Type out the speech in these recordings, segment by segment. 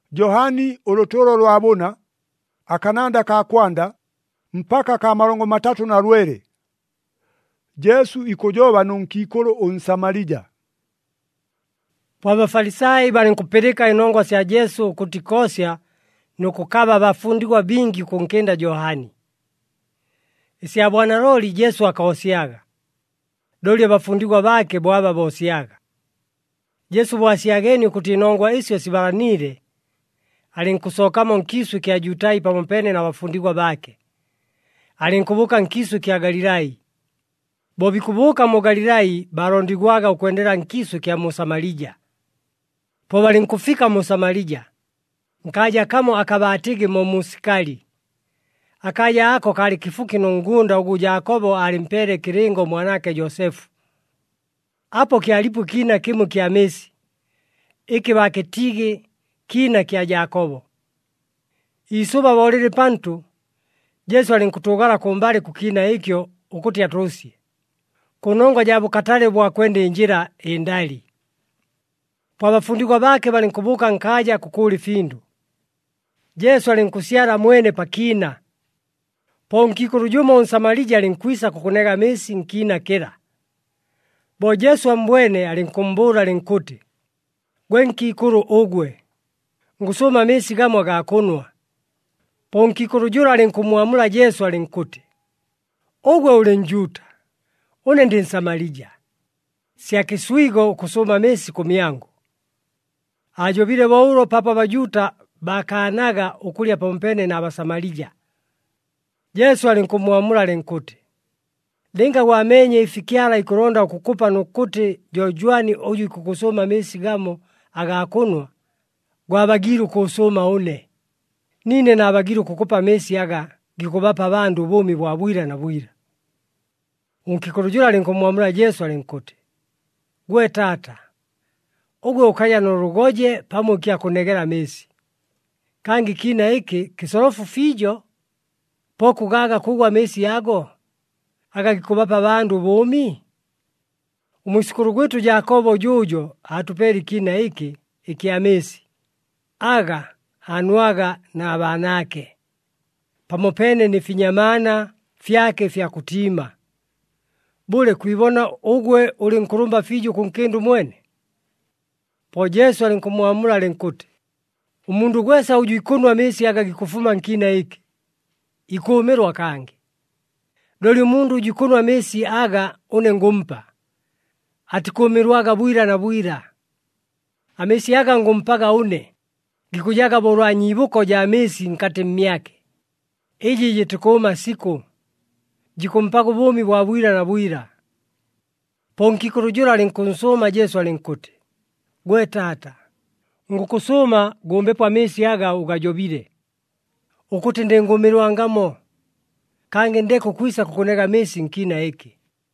Johani olotoro lwabona akananda ka kwanda mpaka ka 32. Jesu ikojoba nunkikolo unsamalija. Po Abafalisai balinkupeleka inongwa sya Jesu kutikosya nukukaba bafundigwa bingi kunkenda Johani. Isya bwanaloli Jesu akaosyaga, doli abafundigwa bake bwaba bosyaga. Jesu bwasyageni ukuti inongwa isyo sibalanile, alinkusokamo nkisu kya Jutai pamopene na bafundigwa bake. Alinkubuka nkisu kya Galilai. Bobikubuka mu Galilai balondigwaga ukwendela nkisu kya mu Samalija. Po balinkufika mu Samalija, nkaja kamo akabatigi mu musikali. Akaja ako kali kifuki nungunda ugu Yakobo alimpele kiringo mwanake Josefu. Apo kialipu kina kimu kya mesi, iki bakitigi kina kya Yakobo. Isuba bolili pantu, Jesu alinkutugala kumbali kukina ikyo ukuti atrusye. Kunongwa jabu katale bwa kwenda injira endali. Po abafundigwa bake balinkubuka nkaja kukuli findu. Jesu alinkusyala mwene pakina. Po nkikulu jumo unsamalija alinkwisa kukunega mesi nkina kila. Bo Jesu ambwene alinkumbula alinkuti, "Gwe nkikulu ugwe, ngusuma mesi gamwa gakunwa." Po nkikulu jula alinkumuamula Jesu alinkuti, "Ugwe uli njuta, une ndi Nsamalija, sya kiswigo kusuma mesi kumyangu." Ajobile baulo papa bajuta bakanaga ukulya pampene na Abasamalija. Jesu alinkumuamula alinkuti, "Linga wamenye ifikyala ikulonda ukukupa nukuti jojwani uju ikukusuma mesi gamo agakunwa, gwabagilu kusuma une. Nine nabagilu kukupa mesi aga gikubapa bandu bumi bwa bwira na bwira." Unkikulu jula alinkumuamula Jesu alinkuti, "Gwe tata, ugwe ukaya nurugoje pamwe kya kunegera mesi. Kangi kina iki kisorofu fijo, poku gaga kugwa mesi yago, aga gikubapa bandu bumi? Umwisikuru gwetu Yakobo jujo atupeli kina iki ikya mesi, aga anuaga na abanake, pamopene ni finyamana fyake fya kutima. Bule kuibona ugwe uli nkurumba fijo kunkindu mwene?" Po Jesu alinkumuamula alinkuti, "Umundu gwesa uju ikunwa mesi aga gikufuma nkina iki, ikuumirwa kangi. Doli umundu uju ikunwa mesi aga une ngumpa, atikuumirwaga bwira na bwira. Amesi aga ngumpaga une, gikujaga bolwa nyibuko ja mesi nkati mmyake. Iji jitikuma siku, jikumpaga bumi bwa bwira na bwira." Po nkikulu jula alinkunsuma Jesu alinkuti, "Gwe tata, ngukusuma gumbepo amesi aga ugajobile, ukuti ndingumirwangamo, kange ndeko kwisa kukunega mesi nkina iki."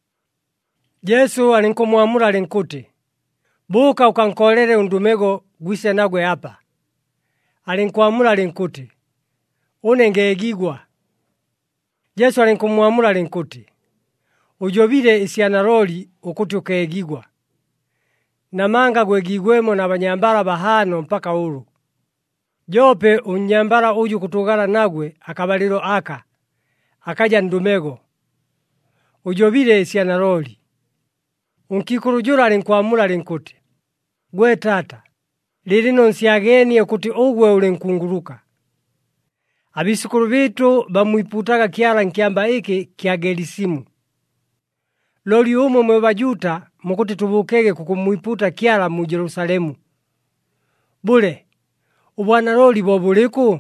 Jesu alinkumuamula alinkuti, "Buka ukankolele undumego gwise nagwe apa." Alinkuamula alinkuti, "Une ngeegigwa." Jesu alinkumuamula alinkuti, "Ujobile isyanaloli ukuti ukeegigwa. Namanga gwegigwemo na banyambala bahano mpaka ulu. Jope unnyambala uju kutugala nagwe akabalilo aka, akaja ndumego. Ujobile isyanaloli." Unkikulu jula alinkuamula alinkuti, "Gwe tata, lilino nsyagenie ukuti ugwe uli nkunguluka. Abisikulu bitu bamwiputaga kyala nkyamba iki kya Gelisimu. Loli umwe mwe bajuta mukuti tubukege kukumwiputa kyala mu Yerusalemu. Bule, ubwanaloli bobuliku?"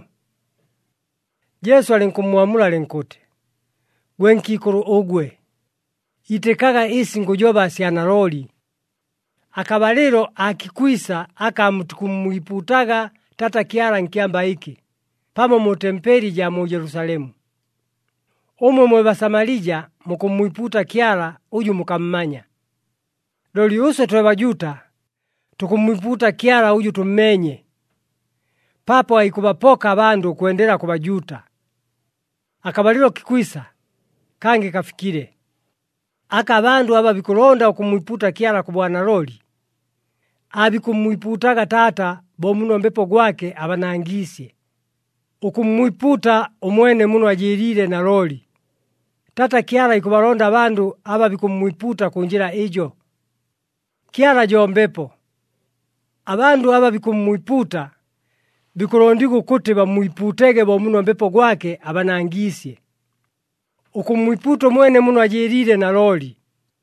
Jesu alinkumuamula alinkuti, "Gwe nkikulu ugwe, itekaga isi ngujoba syanaloli. Akabalilo akikwisa akamutukumwiputaga tata kyala nkyamba iki, pamo mu tempeli ja mu Yerusalemu. Umwe mwe Basamalija mukumwiputa kyala uju mukammanya. Loli use twe bajuta tukumwiputa kyala uju tummenye. Papo aikubapoka abandu kuendela kubajuta. Akabalilo kikwisa, kange kafikire. Aka abandu aba bikulonda ukumwiputa kyala ku bwanaloli, abikumwiputaga Tata bo muno mbepo gwake abanangisye. Ukumwiputa umwene muno ajirire na loli. Tata Kyala ikubalonda abandu aba bikumwiputa kunjira ejo. Kyala jo mbepo. Abandu aba bikumwiputa bikulondiku kuti bamwiputege bo muno mbepo gwake abanangisye. Ukumwiputa umwene muno ajirire na loli.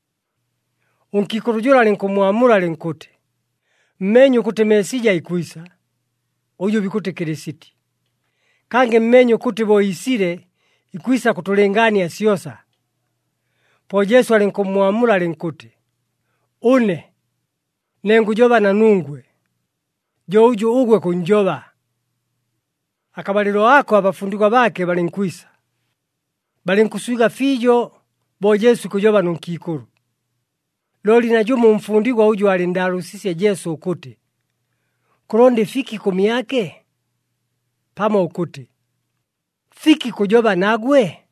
Unkikurujula linkumwamula linkuti, mmenyu kuti Mesija ikwisa, uyu bikuti Kirisiti. Kange mmenyu kuti boisire ikwisa kutulengania siyosa. Po Yesu alinkumwamula linkuti, une, nengujoba na nungwe, jo uju ugwe kunjoba. Akabalilo ako abafundikwa bake balinkwisa. Balinkuswiga fijo bo Yesu kujoba nunkikuru. Loli na jumu mfundikwa uju alindarusisye Yesu ukuti, kulonde fiki kumi yake? Pama ukuti, fiki kujoba nagwe?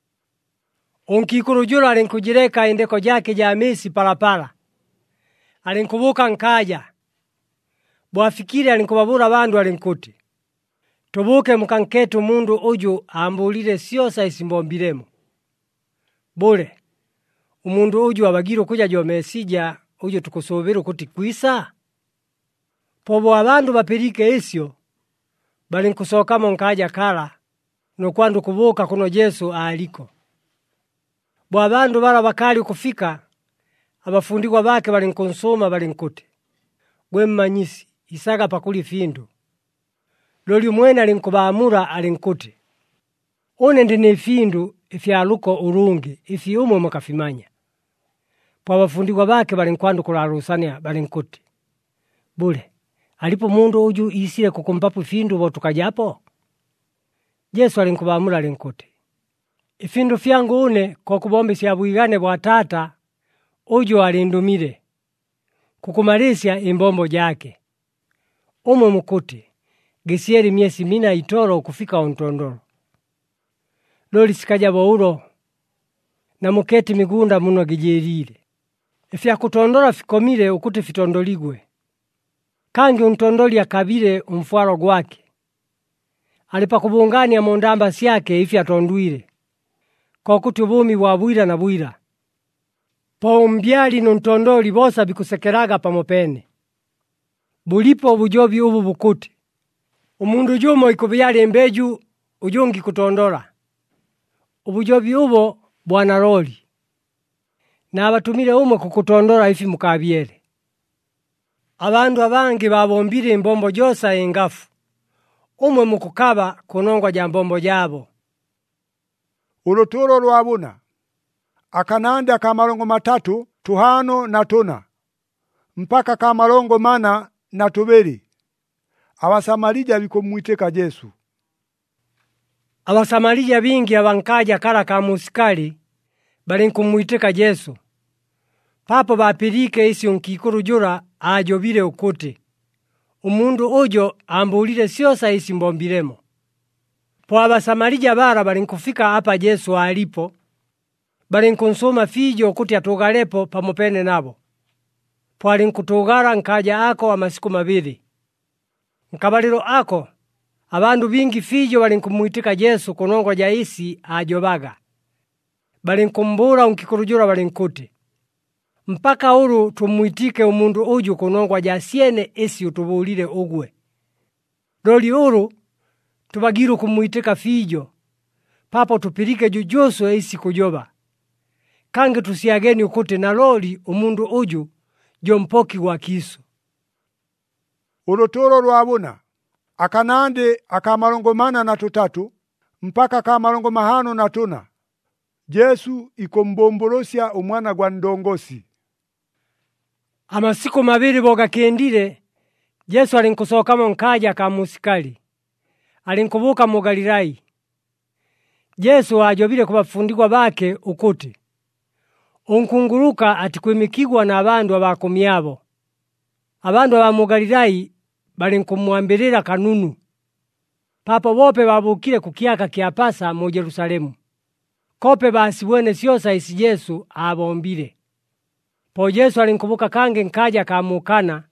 Unkikuru julo alinkujireka endeko jake jamisi palapala. Alinkubuka nkaja. Bwafikiri alinkubabura bandu alinkuti, tubuke mkanketu mundu uju ambulire siyosa isimbombiremo. Bule, umundu uju abagiru kuja jo Mesija uju tukusubiru kuti kwisa? Pobo abandu bapirike isyo, balinkusokamo nkaja kala, nokwandu kubuka kuno Yesu aliko. Bwa abandu bala bakali kufika, abafundikwa bake balinkonsoma balinkuti, gwe mmanyisi, isaga pakuli findu. Loli mwene alinkubaamura alinkuti, une ndine findu ifyaluko urungi, ifi umwe mukafimanya. Po abafundikwa bake balinkwandu kularusania balinkuti, bule, alipo mundu uju isile kukumpapu findu bo tukajapo? Yesu alinkubaamura alinkuti, ifindu fyangu une kwa kubombesya bwigane bwa Tata uju alindumire, kukumalisya imbombo jake. Umwe mukuti, gesieri miesi mina itoro kufika ontondolo. Loli sikaja boulo, na muketi migunda muno gijerire. Ifya kutondola fikomile ukuti fitondoligwe. Kangi untondoli akabile umfuaro gwake. Alipa kubungania mondamba siyake ifya tondwile. Kwa kuti ubumi wabwira na bwira. Po umbyali nuntondoli bosa bikusekeraga pamopene. Bulipo ubujobi ubu bukuti. Umundu jumo ikubyali embeju ujungi kutondola. Ubujobi ubo bwana loli. Na abatumile umwe kukutondola ifi mukabyele. Abandu abangi babombile imbombo josa engafu. Umwe mukukaba kunongwa ja mbombo jabo. Uluturo lwabuna. Akananda kamalongo 3, 5 na 4. Mpaka kamalongo 4 na 2. Abasamalija bikumwiteka Yesu. Abasamalija bingi abankaja kala ka musikali balinkumwiteka Yesu. Papo bapirike isi unkikuru jura ajobile ukuti, umundu ujo ambulire siyosa isi mbombiremo. Po abasamalija bara balinkufika apa Yesu alipo, balinkonsoma fijo ukuti atugalepo pamopene nabo. Po alinkutugara nkaja ako wa masiku 2. Nkabalilo ako, abandu bingi fijo balinkumwitika Yesu kunongwa ja isi ajobaga. Balinkumbura unkikurujura balinkuti, mpaka uru tumwitike umundu uju kunongwa ja siene isi utubulire ugwe. Loli uru tubagiru kumwitika fijo, papo tupirike jujusu isi kujoba. Kange tusiageni ukuti na loli umundu uju jompoki wa kisu. Uluturo lwabuna. Akanande akamalongo 4 na 3 mpaka kamalongo 5 na 4. Yesu ikombombolosia umwana gwa ndongosi. Amasiku 2 boga kendile, Yesu alinkusokamo nkaja ka musikali. Alinkubuka mu Galilai. Yesu ajobile kubafundikwa bake ukuti, unkunguruka atikwimikigwa na abandu abakomyabo. Abandu aba mu Galilai balinkumwambirira kanunu. Papo bope babukile kukiaka kya Pasa mu Yerusalemu. Kope basibwene siyosa isi Yesu abombile. Po Yesu alinkubuka kange nkaja kamukana,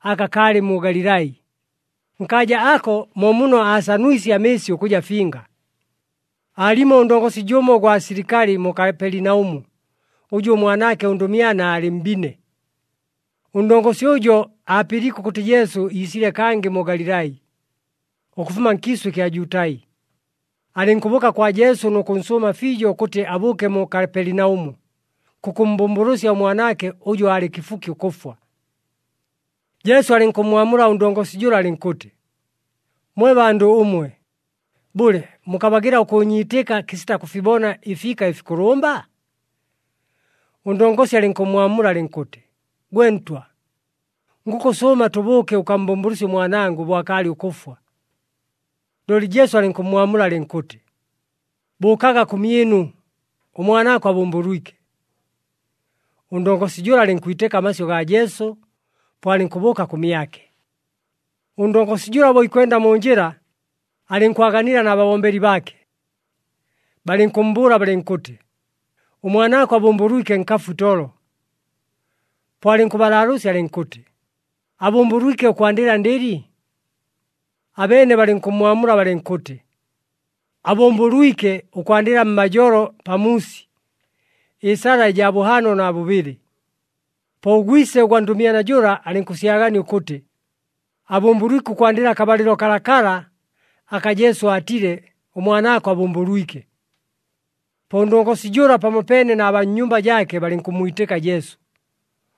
akakale mu Galilai. Nkaja ako momuno asanwisi amesi okuja finga. Alimo undongosi jumo gwa sirikali mu Kaperinaumu, ujo mwanake undumyana ali mbine. Undongosi ujo apiriko kuti Yesu isile kange mu Galilai, okufuma nkisu kya Jutai. Alinkubuka kwa Yesu nukunsuma fijo kuti abuke mu Kaperinaumu, kukumbumburusya mwanake ujo ali kifuki ukufwa. Yesu alinkumwamura undongosi jula alinkuti, mwe bandu umwe, bule mukabagira ukunyitika kisita kufibona ifika ifikurumba? Undongosi alinkumwamura alinkuti, gwentwa, ngukusoma tubuke ukambumburusya mwanangu bwakali ukufwa. Doli Yesu alinkumwamura alinkuti, bukaga kumyinu, umwanako abumburwike. Undongosi jula alinkuiteka amasyo ga Yesu, po alinkubuka kumyake. Undongosi jula boikwenda mu njira, alinkwaganira na babomberi bake. Balinkumbura balinkuti, umwanako abumburwike nkafu tolo. Po alinkubalarusi alinkuti, abumburwike ukwandira ndiri? Abene balinkumwamura balinkuti, abumburwike ukwandira mmajoro pamusi, isara ija buhano na bubiri. Po ugwise ugwandumia na jura alinkusiagani ukuti, abumburwike ukwandira kabalilo kalakala, aka Yesu atire umwanako abumburwike. Po undongosi jura pamopene na abanyumba jake balinkumuiteka Yesu.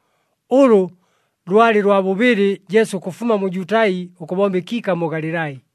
Ulu lwali lwa bubiri Yesu kufuma mu Jutai ukubombekika mu Galilai.